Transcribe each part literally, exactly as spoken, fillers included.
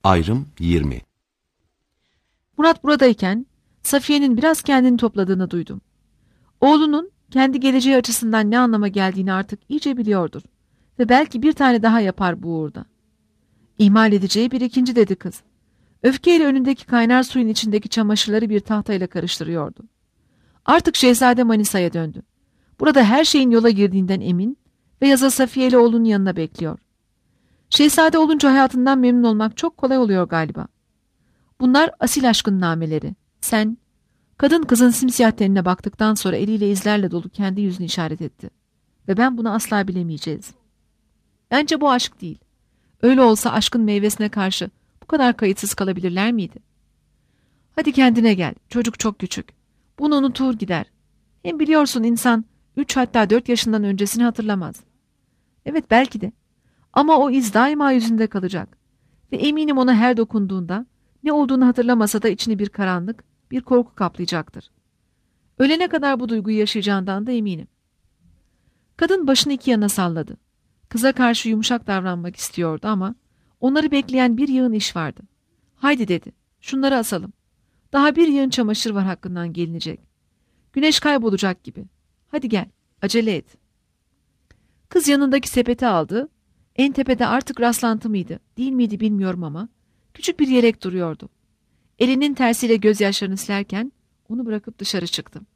Ayrım yirmi. Murat buradayken Safiye'nin biraz kendini topladığını duydum. Oğlunun kendi geleceği açısından ne anlama geldiğini artık iyice biliyordur. Ve belki bir tane daha yapar bu uğurda. İhmal edeceği bir ikinci dedi kız. Öfkeyle önündeki kaynar suyun içindeki çamaşırları bir tahtayla karıştırıyordu. Artık Şehzade Manisa'ya döndü. Burada her şeyin yola girdiğinden emin ve yaza Safiye ile oğlunun yanına bekliyor. Şehzade olunca hayatından memnun olmak çok kolay oluyor galiba. Bunlar asil aşkın nameleri. Sen, kadın kızın simsiyah tenine baktıktan sonra eliyle izlerle dolu kendi yüzünü işaret etti. Ve ben bunu asla bilemeyeceğiz. Bence bu aşk değil. Öyle olsa aşkın meyvesine karşı bu kadar kayıtsız kalabilirler miydi? Hadi kendine gel. Çocuk çok küçük. Bunu unutur gider. Hem biliyorsun insan üç hatta dört yaşından öncesini hatırlamaz. Evet belki de. Ama o iz daima yüzünde kalacak. Ve eminim ona her dokunduğunda ne olduğunu hatırlamasa da içini bir karanlık, bir korku kaplayacaktır. Ölene kadar bu duyguyu yaşayacağından da eminim. Kadın başını iki yana salladı. Kıza karşı yumuşak davranmak istiyordu ama onları bekleyen bir yığın iş vardı. Haydi dedi, şunları asalım. Daha bir yığın çamaşır var hakkından gelinecek. Güneş kaybolacak gibi. Hadi gel, acele et. Kız yanındaki sepeti aldı. En tepede artık rastlantı mıydı, değil miydi bilmiyorum ama küçük bir yelek duruyordu. Elinin tersiyle gözyaşlarını silerken onu bırakıp dışarı çıktım.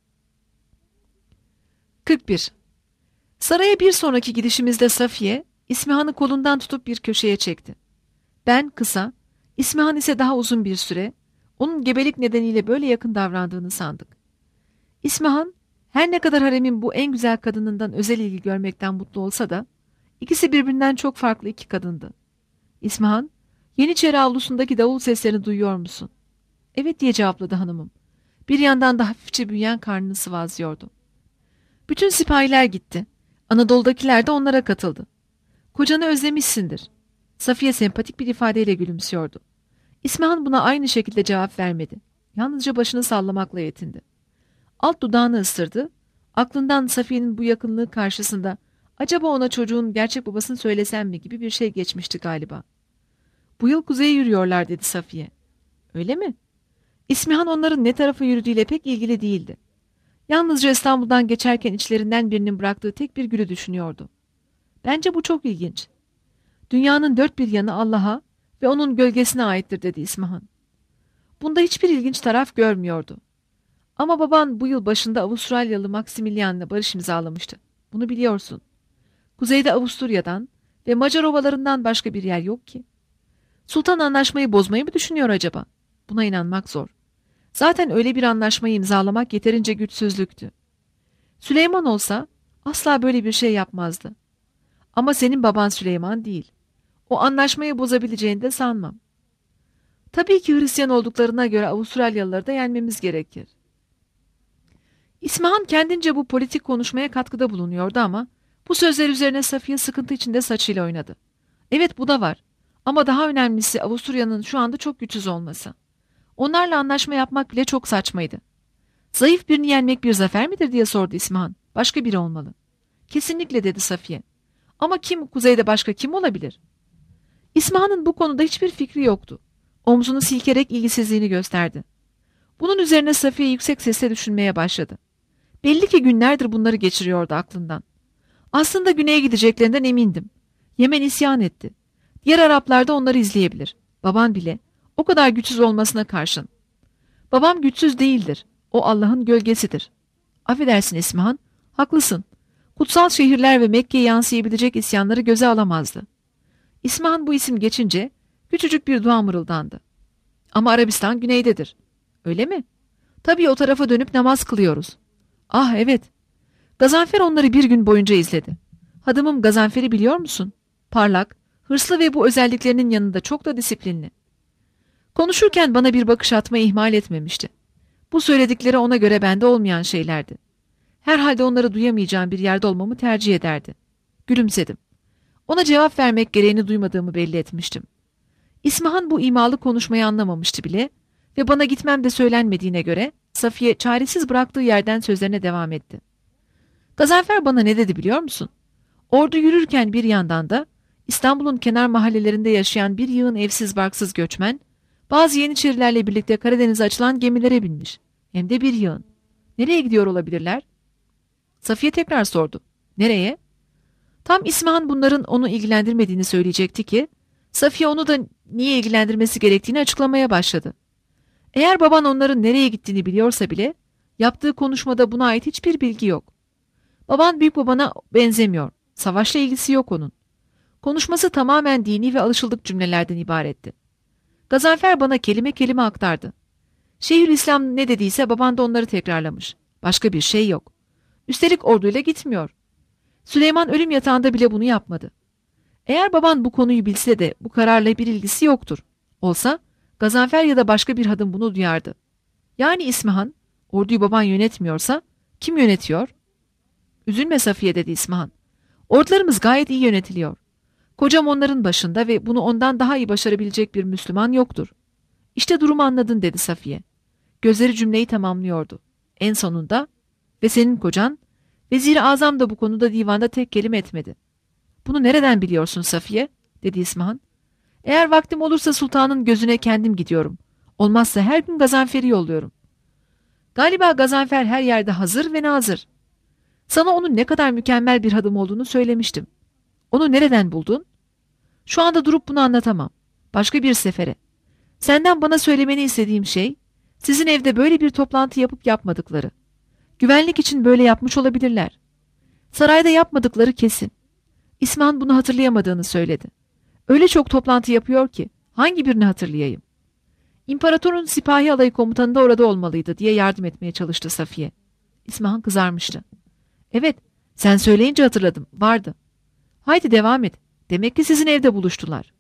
kırk bir. Saraya bir sonraki gidişimizde Safiye, İsmihan'ı kolundan tutup bir köşeye çekti. Ben kısa, İsmihan ise daha uzun bir süre, onun gebelik nedeniyle böyle yakın davrandığını sandık. İsmihan, her ne kadar haremin bu en güzel kadınından özel ilgi görmekten mutlu olsa da, ikisi birbirinden çok farklı iki kadındı. İsmihan, Yeniçeri avlusundaki davul seslerini duyuyor musun? Evet diye cevapladı hanımım. Bir yandan da hafifçe büyüyen karnını sıvazlıyordu. Bütün sipahiler gitti. Anadolu'dakiler de onlara katıldı. Kocanı özlemişsindir. Safiye sempatik bir ifadeyle gülümsüyordu. İsmihan buna aynı şekilde cevap vermedi. Yalnızca başını sallamakla yetindi. Alt dudağını ısırdı. Aklından Safiye'nin bu yakınlığı karşısında acaba ona çocuğun gerçek babasını söylesem mi gibi bir şey geçmişti galiba. Bu yıl kuzeye yürüyorlar dedi Safiye. Öyle mi? İsmihan onların ne tarafa yürüdüğüyle pek ilgili değildi. Yalnızca İstanbul'dan geçerken içlerinden birinin bıraktığı tek bir gülü düşünüyordu. Bence bu çok ilginç. Dünyanın dört bir yanı Allah'a ve onun gölgesine aittir dedi İsmihan. Bunda hiçbir ilginç taraf görmüyordu. Ama baban bu yıl başında Avustralyalı Maximilian'la barış imzalamıştı. Bunu biliyorsun. Kuzeyde Avusturya'dan ve Macar ovalarından başka bir yer yok ki. Sultan anlaşmayı bozmayı mı düşünüyor acaba? Buna inanmak zor. Zaten öyle bir anlaşmayı imzalamak yeterince güçsüzlüktü. Süleyman olsa asla böyle bir şey yapmazdı. Ama senin baban Süleyman değil. O anlaşmayı bozabileceğini de sanmam. Tabii ki Hristiyan olduklarına göre Avustralyalıları da yenmemiz gerekir. İsmihan kendince bu politik konuşmaya katkıda bulunuyordu ama bu sözler üzerine Safiye sıkıntı içinde saçıyla oynadı. Evet bu da var. Ama daha önemlisi Avusturya'nın şu anda çok güçsüz olması. Onlarla anlaşma yapmak bile çok saçmaydı. Zayıf birini yenmek bir zafer midir diye sordu İsmihan. Başka biri olmalı. Kesinlikle dedi Safiye. Ama kim kuzeyde başka kim olabilir? İsmihan'ın bu konuda hiçbir fikri yoktu. Omzunu silkerek ilgisizliğini gösterdi. Bunun üzerine Safiye yüksek sesle düşünmeye başladı. Belli ki günlerdir bunları geçiriyordu aklından. Aslında güneye gideceklerinden emindim. Yemen isyan etti. Diğer Araplar da onları izleyebilir. Baban bile. O kadar güçsüz olmasına karşın. Babam güçsüz değildir. O Allah'ın gölgesidir. Affedersin İsmihan. Haklısın. Kutsal şehirler ve Mekke'ye yansıyabilecek isyanları göze alamazdı. İsmihan bu isim geçince küçücük bir dua mırıldandı. Ama Arabistan güneydedir. Öyle mi? Tabii o tarafa dönüp namaz kılıyoruz. Ah evet. Gazanfer onları bir gün boyunca izledi. Hadımım Gazanfer'i biliyor musun? Parlak, hırslı ve bu özelliklerinin yanında çok da disiplinli. Konuşurken bana bir bakış atmayı ihmal etmemişti. Bu söyledikleri ona göre bende olmayan şeylerdi. Herhalde onları duyamayacağım bir yerde olmamı tercih ederdi. Gülümsedim. Ona cevap vermek gereğini duymadığımı belli etmiştim. İsmihan bu imalı konuşmayı anlamamıştı bile ve bana gitmem de söylenmediğine göre Safiye çaresiz bıraktığı yerden sözlerine devam etti. Gazanfer bana ne dedi biliyor musun? Ordu yürürken bir yandan da İstanbul'un kenar mahallelerinde yaşayan bir yığın evsiz barksız göçmen, bazı Yeniçerilerle birlikte Karadeniz'e açılan gemilere binmiş. Hem de bir yığın. Nereye gidiyor olabilirler? Safiye tekrar sordu. Nereye? Tam İsmahan bunların onu ilgilendirmediğini söyleyecekti ki, Safiye onu da niye ilgilendirmesi gerektiğini açıklamaya başladı. Eğer baban onların nereye gittiğini biliyorsa bile, yaptığı konuşmada buna ait hiçbir bilgi yok. Baban büyük babana benzemiyor. Savaşla ilgisi yok onun. Konuşması tamamen dini ve alışıldık cümlelerden ibaretti. Gazanfer bana kelime kelime aktardı. Şeyhülislam ne dediyse baban da onları tekrarlamış. Başka bir şey yok. Üstelik orduyla gitmiyor. Süleyman ölüm yatağında bile bunu yapmadı. Eğer baban bu konuyu bilse de bu kararla bir ilgisi yoktur. Olsa Gazanfer ya da başka bir hadım bunu duyardı. Yani İsmahan, orduyu baban yönetmiyorsa kim yönetiyor? Üzülme Safiye dedi İsmahan. Ordularımız gayet iyi yönetiliyor. Kocam onların başında ve bunu ondan daha iyi başarabilecek bir Müslüman yoktur. İşte durumu anladın dedi Safiye. Gözleri cümleyi tamamlıyordu. En sonunda ve senin kocan, Vezir-i Azam da bu konuda divanda tek kelime etmedi. Bunu nereden biliyorsun Safiye? Dedi İsmahan. Eğer vaktim olursa sultanın gözüne kendim gidiyorum. Olmazsa her gün Gazanfer'i yolluyorum. Galiba Gazanfer her yerde hazır ve nazır. Sana onun ne kadar mükemmel bir hadım olduğunu söylemiştim. Onu nereden buldun? Şu anda durup bunu anlatamam. Başka bir sefere. Senden bana söylemeni istediğim şey, sizin evde böyle bir toplantı yapıp yapmadıkları. Güvenlik için böyle yapmış olabilirler. Sarayda yapmadıkları kesin. İsmahan bunu hatırlayamadığını söyledi. Öyle çok toplantı yapıyor ki hangi birini hatırlayayım? İmparatorun sipahi alayı komutanı da orada olmalıydı diye yardım etmeye çalıştı Safiye. İsmahan kızarmıştı. Evet, sen söyleyince hatırladım. Vardı. Haydi devam et. Demek ki sizin evde buluştular.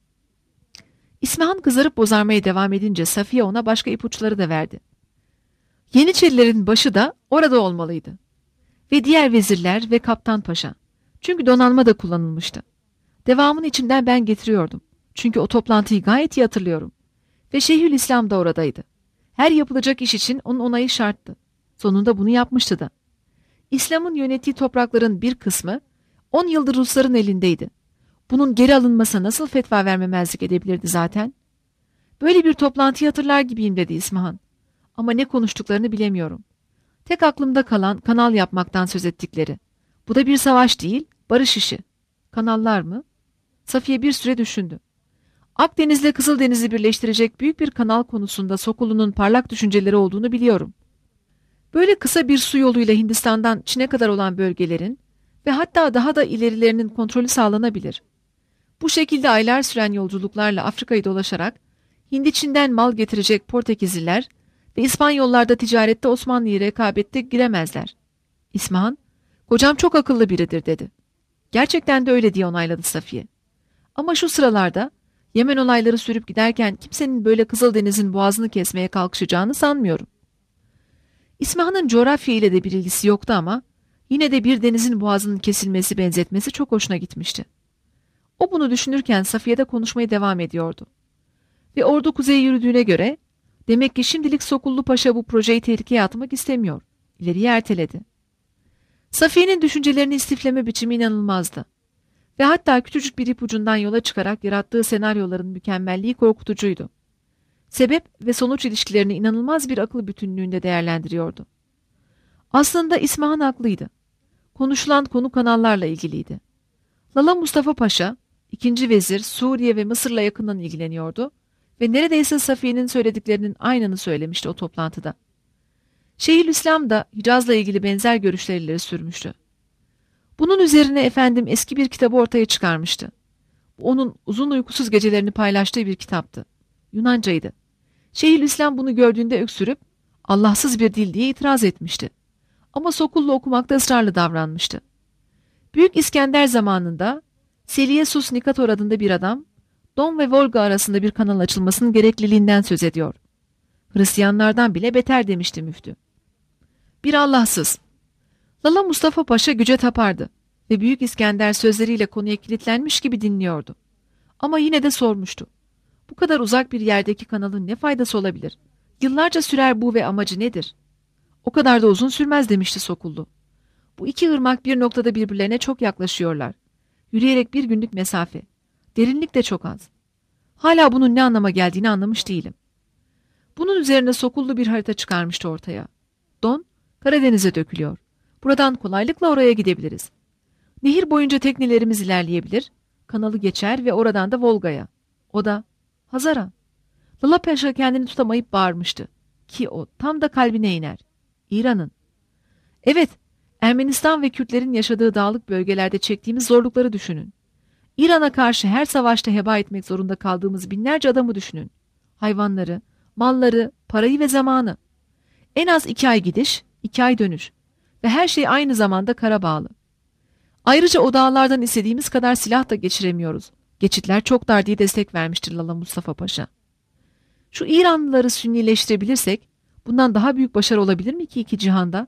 İsmahan kızarıp bozarmaya devam edince Safiye ona başka ipuçları da verdi. Yeniçerilerin başı da orada olmalıydı. Ve diğer vezirler ve Kaptan Paşa. Çünkü donanma da kullanılmıştı. Devamını içimden ben getiriyordum. Çünkü o toplantıyı gayet iyi hatırlıyorum. Ve Şeyhülislam da oradaydı. Her yapılacak iş için onun onayı şarttı. Sonunda bunu yapmıştı da. İslam'ın yönettiği toprakların bir kısmı on yıldır Rusların elindeydi. Bunun geri alınmasına nasıl fetva vermemezlik edebilirdi zaten? Böyle bir toplantıyı hatırlar gibiyim dedi İsmahan. Ama ne konuştuklarını bilemiyorum. Tek aklımda kalan kanal yapmaktan söz ettikleri. Bu da bir savaş değil, barış işi. Kanallar mı? Safiye bir süre düşündü. Akdeniz'le Kızıldeniz'i birleştirecek büyük bir kanal konusunda Sokulu'nun parlak düşünceleri olduğunu biliyorum. Böyle kısa bir su yoluyla Hindistan'dan Çin'e kadar olan bölgelerin ve hatta daha da ilerilerinin kontrolü sağlanabilir. Bu şekilde aylar süren yolculuklarla Afrika'yı dolaşarak Hindi-Çin'den mal getirecek Portekizliler ve İspanyollar ticarette Osmanlı'yı rekabette giremezler. İsmahan, kocam çok akıllı biridir dedi. Gerçekten de öyle diye onayladı Safiye. Ama şu sıralarda Yemen olayları sürüp giderken kimsenin böyle Kızıldeniz'in boğazını kesmeye kalkışacağını sanmıyorum. İsmahan'ın coğrafya ile de bir ilgisi yoktu ama yine de bir denizin boğazının kesilmesi benzetmesi çok hoşuna gitmişti. O bunu düşünürken Safiye de konuşmaya devam ediyordu. Ve ordu kuzeye yürüdüğüne göre demek ki şimdilik Sokullu Paşa bu projeyi tehlikeye atmak istemiyor. İleriye erteledi. Safiye'nin düşüncelerini istifleme biçimi inanılmazdı. Ve hatta küçücük bir ipucundan yola çıkarak yarattığı senaryoların mükemmelliği korkutucuydu. Sebep ve sonuç ilişkilerini inanılmaz bir akıl bütünlüğünde değerlendiriyordu. Aslında İsmahan haklıydı. Konuşulan konu kanallarla ilgiliydi. Lala Mustafa Paşa, ikinci vezir Suriye ve Mısır'la yakından ilgileniyordu ve neredeyse Safiye'nin söylediklerinin aynını söylemişti o toplantıda. Şeyhülislam da Hicaz'la ilgili benzer görüşler ileri sürmüştü. Bunun üzerine efendim eski bir kitabı ortaya çıkarmıştı. Bu onun uzun uykusuz gecelerini paylaştığı bir kitaptı. Yunancaydı. Şeyhülislam bunu gördüğünde öksürüp Allahsız bir dil diye itiraz etmişti. Ama Sokullu okumakta ısrarlı davranmıştı. Büyük İskender zamanında Seleucus Nikator adında bir adam Don ve Volga arasında bir kanal açılmasının gerekliliğinden söz ediyor. Hristiyanlardan bile beter demişti müftü. Bir Allahsız. Lala Mustafa Paşa güce tapardı ve Büyük İskender sözleriyle konuya kilitlenmiş gibi dinliyordu. Ama yine de sormuştu. Bu kadar uzak bir yerdeki kanalın ne faydası olabilir? Yıllarca sürer bu ve amacı nedir? O kadar da uzun sürmez demişti Sokullu. Bu iki ırmak bir noktada birbirlerine çok yaklaşıyorlar. Yürüyerek bir günlük mesafe. Derinlik de çok az. Hala bunun ne anlama geldiğini anlamış değilim. Bunun üzerine Sokullu bir harita çıkarmıştı ortaya. Don, Karadeniz'e dökülüyor. Buradan kolaylıkla oraya gidebiliriz. Nehir boyunca teknelerimiz ilerleyebilir, kanalı geçer ve oradan da Volga'ya. O da Hazara. Lala Paşa kendini tutamayıp bağırmıştı. Ki o tam da kalbine iner. İran'ın. Evet, Ermenistan ve Kürtlerin yaşadığı dağlık bölgelerde çektiğimiz zorlukları düşünün. İran'a karşı her savaşta heba etmek zorunda kaldığımız binlerce adamı düşünün. Hayvanları, malları, parayı ve zamanı. En az iki ay gidiş, iki ay dönüş. Ve her şey aynı zamanda kara bağlı. Ayrıca o dağlardan istediğimiz kadar silah da geçiremiyoruz. Geçitler çok dar diye destek vermiştir Lala Mustafa Paşa. Şu İranlıları Sünnileştirebilirsek bundan daha büyük başarı olabilir mi ki iki cihanda?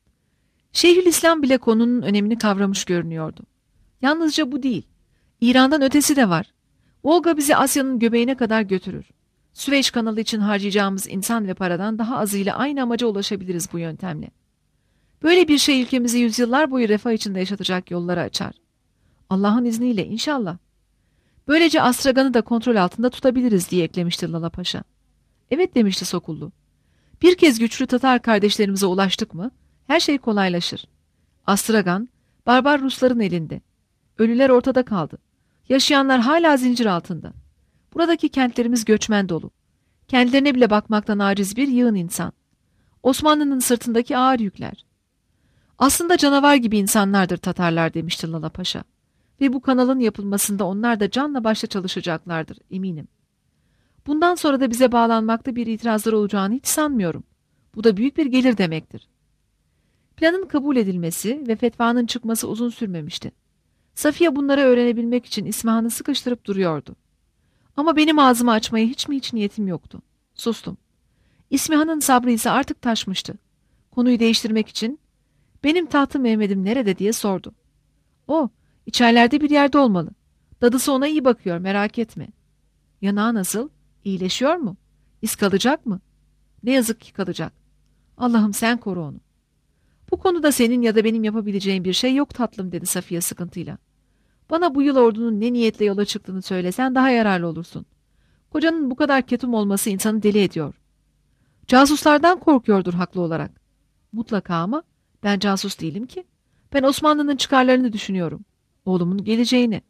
Şeyhülislam bile konunun önemini kavramış görünüyordu. Yalnızca bu değil. İran'dan ötesi de var. Volga bizi Asya'nın göbeğine kadar götürür. Süveyş kanalı için harcayacağımız insan ve paradan daha azıyla aynı amaca ulaşabiliriz bu yöntemle. Böyle bir şey ülkemizi yüzyıllar boyu refah içinde yaşatacak yolları açar. Allah'ın izniyle inşallah. Böylece Astragan'ı da kontrol altında tutabiliriz diye eklemişti Lala Paşa. Evet demişti Sokullu. Bir kez güçlü Tatar kardeşlerimize ulaştık mı her şey kolaylaşır. Astragan, barbar Rusların elinde. Ölüler ortada kaldı. Yaşayanlar hala zincir altında. Buradaki kentlerimiz göçmen dolu. Kendilerine bile bakmaktan aciz bir yığın insan. Osmanlı'nın sırtındaki ağır yükler. Aslında canavar gibi insanlardır Tatarlar demişti Lala Paşa. Ve bu kanalın yapılmasında onlar da canla başla çalışacaklardır eminim. Bundan sonra da bize bağlanmakta bir itirazları olacağını hiç sanmıyorum. Bu da büyük bir gelir demektir. Planın kabul edilmesi ve fetvanın çıkması uzun sürmemişti. Safiye bunları öğrenebilmek için İsmahan'ı sıkıştırıp duruyordu. Ama benim ağzımı açmaya hiç mi hiç niyetim yoktu. Sustum. İsmihan'ın sabrı ise artık taşmıştı. Konuyu değiştirmek için benim tahtı Mehmet'im nerede diye sordu. O, içerlerde bir yerde olmalı. Dadısı ona iyi bakıyor, merak etme. Yanağı nasıl? İyileşiyor mu? İz kalacak mı? Ne yazık ki kalacak. Allah'ım sen koru onu. Bu konuda senin ya da benim yapabileceğim bir şey yok tatlım dedi Safiye sıkıntıyla. Bana bu yıl ordunun ne niyetle yola çıktığını söylesen daha yararlı olursun. Kocanın bu kadar ketum olması insanı deli ediyor. Casuslardan korkuyordur haklı olarak. Mutlaka ama ben casus değilim ki. Ben Osmanlı'nın çıkarlarını düşünüyorum. Oğlumun geleceğini.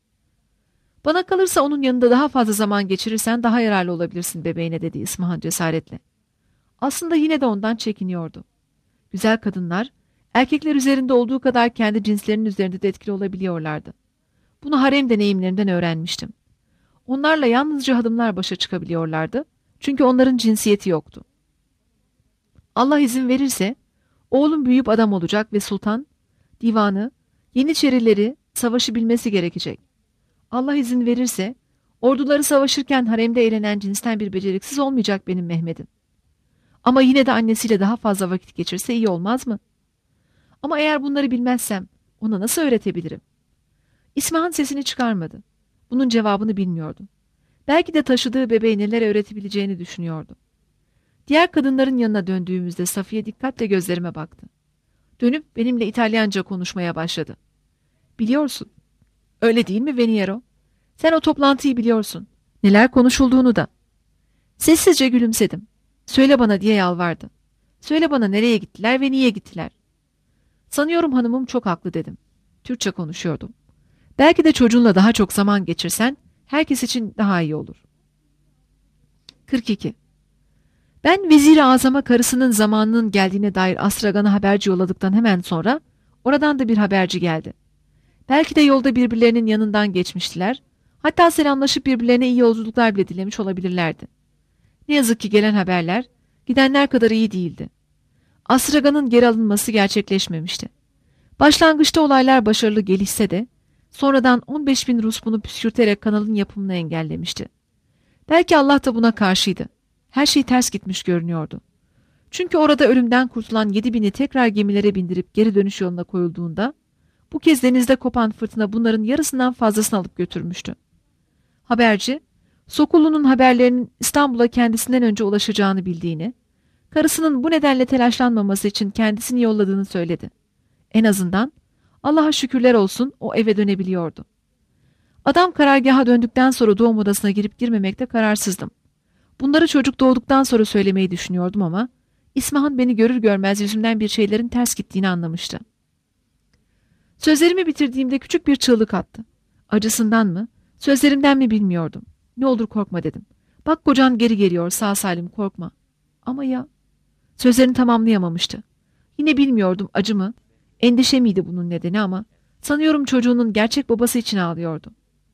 Bana kalırsa onun yanında daha fazla zaman geçirirsen daha yararlı olabilirsin bebeğine dedi İsmahan cesaretle. Aslında yine de ondan çekiniyordu. Güzel kadınlar, erkekler üzerinde olduğu kadar kendi cinslerinin üzerinde de etkili olabiliyorlardı. Bunu harem deneyimlerinden öğrenmiştim. Onlarla yalnızca hanımlar başa çıkabiliyorlardı. Çünkü onların cinsiyeti yoktu. Allah izin verirse, oğlum büyüyüp adam olacak ve sultan, divanı, yeniçerileri, savaşı bilmesi gerekecek. Allah izin verirse, orduları savaşırken haremde eğlenen cinsten bir beceriksiz olmayacak benim Mehmet'im. Ama yine de annesiyle daha fazla vakit geçirse iyi olmaz mı? Ama eğer bunları bilmezsem ona nasıl öğretebilirim? İsmahan sesini çıkarmadı. Bunun cevabını bilmiyordu. Belki de taşıdığı bebeğe neler öğretebileceğini düşünüyordu. Diğer kadınların yanına döndüğümüzde Safiye dikkatle gözlerime baktı. Dönüp benimle İtalyanca konuşmaya başladı. Biliyorsun. Öyle değil mi Veniero? Sen o toplantıyı biliyorsun. Neler konuşulduğunu da. Sessizce gülümsedim. Söyle bana diye yalvardı. Söyle bana nereye gittiler ve niye gittiler? Sanıyorum hanımım çok haklı dedim. Türkçe konuşuyordum. Belki de çocuğunla daha çok zaman geçirsen herkes için daha iyi olur. kırk iki. Ben Vezir-i Azam'a karısının zamanının geldiğine dair Astragan'a haberci yolladıktan hemen sonra oradan da bir haberci geldi. Belki de yolda birbirlerinin yanından geçmiştiler, hatta selamlaşıp birbirlerine iyi yolculuklar bile dilemiş olabilirlerdi. Ne yazık ki gelen haberler gidenler kadar iyi değildi. Astragan'ın geri alınması gerçekleşmemişti. Başlangıçta olaylar başarılı gelişse de sonradan on beş bin Rus bunu püskürterek kanalın yapımını engellemişti. Belki Allah da buna karşıydı. Her şey ters gitmiş görünüyordu. Çünkü orada ölümden kurtulan yedi bini tekrar gemilere bindirip geri dönüş yoluna koyulduğunda bu kez denizde kopan fırtına bunların yarısından fazlasını alıp götürmüştü. Haberci, Sokullu'nun haberlerinin İstanbul'a kendisinden önce ulaşacağını bildiğini, karısının bu nedenle telaşlanmaması için kendisini yolladığını söyledi. En azından Allah'a şükürler olsun o eve dönebiliyordu. Adam karargaha döndükten sonra doğum odasına girip girmemekte kararsızdım. Bunları çocuk doğduktan sonra söylemeyi düşünüyordum ama İsmahan beni görür görmez yüzümden bir şeylerin ters gittiğini anlamıştı. Sözlerimi bitirdiğimde küçük bir çığlık attı. Acısından mı, sözlerimden mi bilmiyordum. Ne olur korkma dedim. Bak kocan geri geliyor, sağ salim, korkma. Ama ya... Sözlerini tamamlayamamıştı. Yine bilmiyordum acı mı, endişe miydi bunun nedeni ama sanıyorum çocuğunun gerçek babası için ağlıyordu.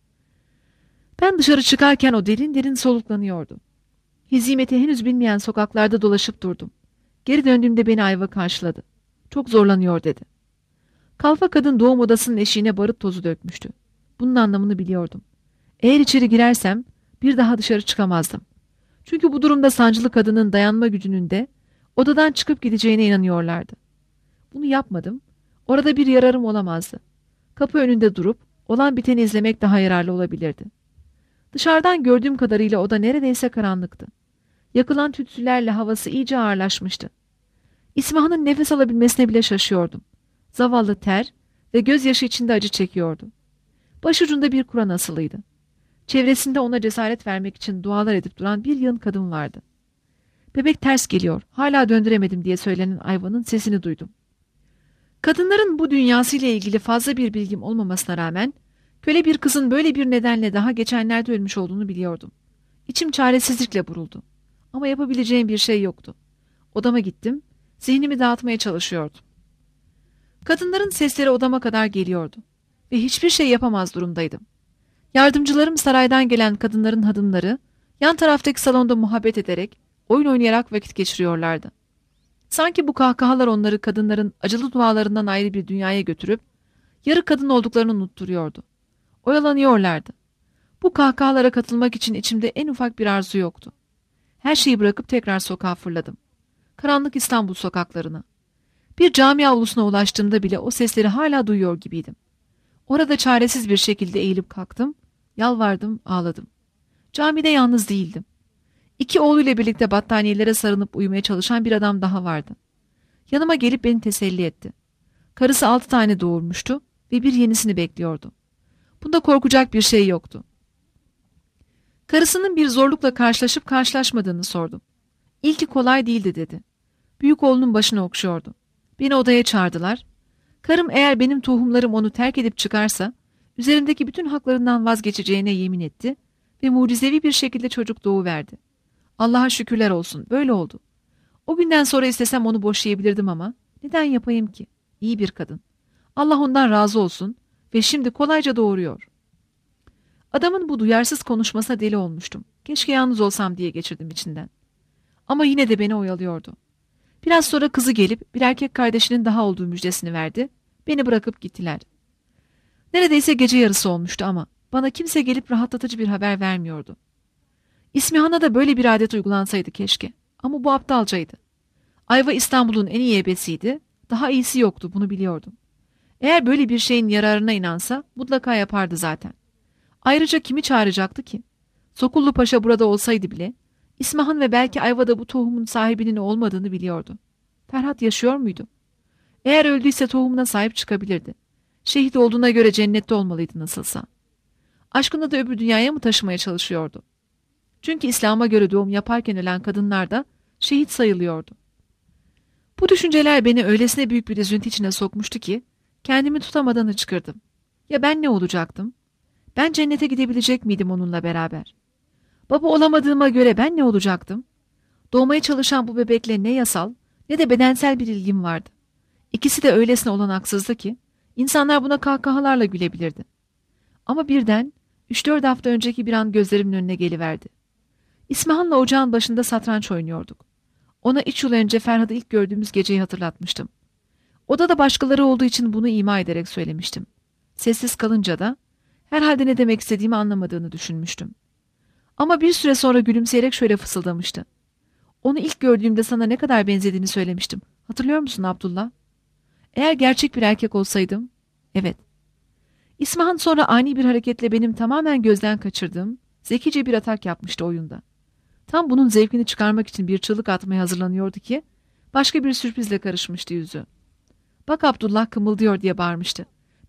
Ben dışarı çıkarken o derin derin soluklanıyordu. Hizimeti henüz bilmeyen sokaklarda dolaşıp durdum. Geri döndüğümde beni Ayva karşıladı. Çok zorlanıyor dedi. Kalfa kadın doğum odasının eşiğine barut tozu dökmüştü. Bunun anlamını biliyordum. Eğer içeri girersem bir daha dışarı çıkamazdım. Çünkü bu durumda sancılı kadının dayanma gücünün de odadan çıkıp gideceğine inanıyorlardı. Bunu yapmadım. Orada bir yararım olamazdı. Kapı önünde durup olan biteni izlemek daha yararlı olabilirdi. Dışarıdan gördüğüm kadarıyla oda neredeyse karanlıktı. Yakılan tütsülerle havası iyice ağırlaşmıştı. İsmahan'ın nefes alabilmesine bile şaşıyordum. Zavallı ter ve gözyaşı içinde acı çekiyordu. Başucunda bir Kur'an asılıydı. Çevresinde ona cesaret vermek için dualar edip duran bir yığın kadın vardı. Bebek ters geliyor, hala döndüremedim diye söylenen Ayva'nın sesini duydum. Kadınların bu dünyasıyla ilgili fazla bir bilgim olmamasına rağmen, köle bir kızın böyle bir nedenle daha geçenlerde ölmüş olduğunu biliyordum. İçim çaresizlikle buruldu. Ama yapabileceğim bir şey yoktu. Odama gittim, zihnimi dağıtmaya çalışıyordum. Kadınların sesleri odama kadar geliyordu. Ve hiçbir şey yapamaz durumdaydım. Yardımcılarım saraydan gelen kadınların hadımları, yan taraftaki salonda muhabbet ederek, oyun oynayarak vakit geçiriyorlardı. Sanki bu kahkahalar onları kadınların acılı dualarından ayrı bir dünyaya götürüp, yarı kadın olduklarını unutturuyordu. Oyalanıyorlardı. Bu kahkahalara katılmak için içimde en ufak bir arzu yoktu. Her şeyi bırakıp tekrar sokağa fırladım. Karanlık İstanbul sokaklarına. Bir cami avlusuna ulaştığımda bile o sesleri hala duyuyor gibiydim. Orada çaresiz bir şekilde eğilip kalktım, yalvardım, ağladım. Camide yalnız değildim. İki oğluyla birlikte battaniyelere sarınıp uyumaya çalışan bir adam daha vardı. Yanıma gelip beni teselli etti. Karısı altı tane doğurmuştu ve bir yenisini bekliyordu. Bunda korkacak bir şey yoktu. Karısının bir zorlukla karşılaşıp karşılaşmadığını sordum. İlki kolay değildi dedi. Büyük oğlunun başını okşuyordu. Beni odaya çağırdılar. Karım eğer benim tohumlarım onu terk edip çıkarsa, üzerindeki bütün haklarından vazgeçeceğine yemin etti ve mucizevi bir şekilde çocuk doğuverdi. Allah'a şükürler olsun, böyle oldu. O günden sonra istesem onu boşayabilirdim ama neden yapayım ki? İyi bir kadın. Allah ondan razı olsun ve şimdi kolayca doğuruyor. Adamın bu duyarsız konuşmasına deli olmuştum. Keşke yalnız olsam diye geçirdim içinden. Ama yine de beni oyalıyordu. Biraz sonra kızı gelip bir erkek kardeşinin daha olduğu müjdesini verdi. Beni bırakıp gittiler. Neredeyse gece yarısı olmuştu ama bana kimse gelip rahatlatıcı bir haber vermiyordu. İsmihan'a da böyle bir adet uygulansaydı keşke. Ama bu aptalcaydı. Ayva İstanbul'un en iyi ebesiydi. Daha iyisi yoktu, bunu biliyordum. Eğer böyle bir şeyin yararına inansa mutlaka yapardı zaten. Ayrıca kimi çağıracaktı ki? Sokullu Paşa burada olsaydı bile İsmahan ve belki Ayva'da bu tohumun sahibinin olmadığını biliyordu. Ferhat yaşıyor muydu? Eğer öldüyse tohumuna sahip çıkabilirdi. Şehit olduğuna göre cennette olmalıydı nasılsa. Aşkını da öbür dünyaya mı taşımaya çalışıyordu? Çünkü İslam'a göre doğum yaparken ölen kadınlar da şehit sayılıyordu. Bu düşünceler beni öylesine büyük bir üzüntü içine sokmuştu ki kendimi tutamadan hıçkırdım. Ya ben ne olacaktım? Ben cennete gidebilecek miydim onunla beraber? Baba olamadığıma göre ben ne olacaktım? Doğmaya çalışan bu bebekle ne yasal ne de bedensel bir ilgim vardı. İkisi de öylesine olanaksızdı ki insanlar buna kahkahalarla gülebilirdi. Ama birden üç dört hafta önceki bir an gözlerimin önüne geliverdi. İsmahan'la ocağın başında satranç oynuyorduk. Ona üç yıl önce Ferhat'ı ilk gördüğümüz geceyi hatırlatmıştım. Odada başkaları olduğu için bunu ima ederek söylemiştim. Sessiz kalınca da herhalde ne demek istediğimi anlamadığını düşünmüştüm. Ama bir süre sonra gülümseyerek şöyle fısıldamıştı. Onu ilk gördüğümde sana ne kadar benzediğini söylemiştim. Hatırlıyor musun Abdullah? Eğer gerçek bir erkek olsaydım, evet. İsmahan sonra ani bir hareketle benim tamamen gözden kaçırdığım zekice bir atak yapmıştı oyunda. Tam bunun zevkini çıkarmak için bir çığlık atmaya hazırlanıyordu ki başka bir sürprizle karışmıştı yüzü. Bak Abdullah kımıldıyor diye bağırmıştı.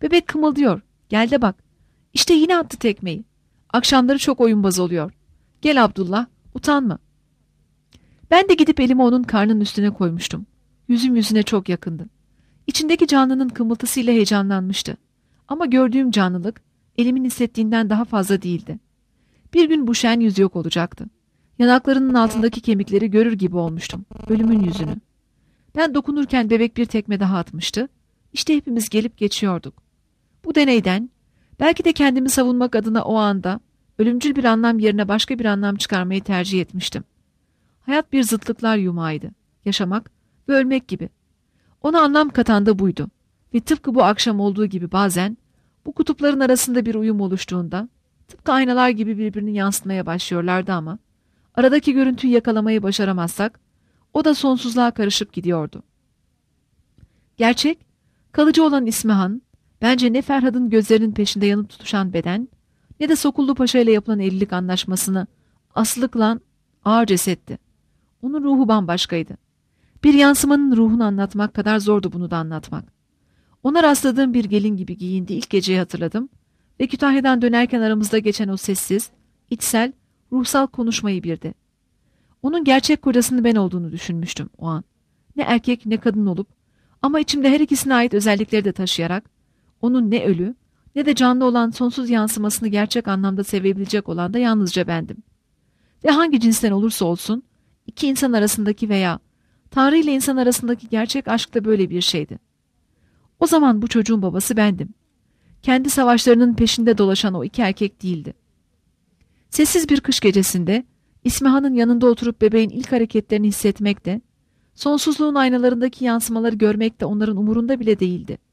Bebek kımıldıyor. Gel de bak. İşte yine attı tekmeyi. Akşamları çok oyunbaz oluyor. Gel Abdullah, utanma. Ben de gidip elimi onun karnının üstüne koymuştum. Yüzüm yüzüne çok yakındı. İçindeki canlının kımıltısıyla heyecanlanmıştı. Ama gördüğüm canlılık elimin hissettiğinden daha fazla değildi. Bir gün bu şen yüz yok olacaktı. Yanaklarının altındaki kemikleri görür gibi olmuştum. Ölümün yüzünü. Ben dokunurken bebek bir tekme daha atmıştı. İşte hepimiz gelip geçiyorduk. Bu deneyden, belki de kendimi savunmak adına o anda ölümcül bir anlam yerine başka bir anlam çıkarmayı tercih etmiştim. Hayat bir zıtlıklar yumağıydı. Yaşamak ve ölmek gibi. Ona anlam katan da buydu. Ve tıpkı bu akşam olduğu gibi bazen bu kutupların arasında bir uyum oluştuğunda tıpkı aynalar gibi birbirini yansıtmaya başlıyorlardı ama aradaki görüntüyü yakalamayı başaramazsak o da sonsuzluğa karışıp gidiyordu. Gerçek, kalıcı olan İsmihan, bence ne Ferhat'ın gözlerinin peşinde yanıp tutuşan beden, ne de Sokullu Paşa ile yapılan evlilik anlaşmasını asılı kılan ağır cesetti. Onun ruhu bambaşkaydı. Bir yansımanın ruhunu anlatmak kadar zordu bunu da anlatmak. Ona rastladığım bir gelin gibi giyindiği ilk geceyi hatırladım ve Kütahya'dan dönerken aramızda geçen o sessiz, içsel, ruhsal konuşmayı bildi. Onun gerçek kocasının ben olduğunu düşünmüştüm o an. Ne erkek ne kadın olup ama içimde her ikisine ait özellikleri de taşıyarak onun ne ölü ne de canlı olan sonsuz yansımasını gerçek anlamda sevebilecek olan da yalnızca bendim. Ve hangi cinsten olursa olsun iki insan arasındaki veya Tanrı ile insan arasındaki gerçek aşk da böyle bir şeydi. O zaman bu çocuğun babası bendim. Kendi savaşlarının peşinde dolaşan o iki erkek değildi. Sessiz bir kış gecesinde İsmihan'ın yanında oturup bebeğin ilk hareketlerini hissetmek de, sonsuzluğun aynalarındaki yansımaları görmek de onların umurunda bile değildi.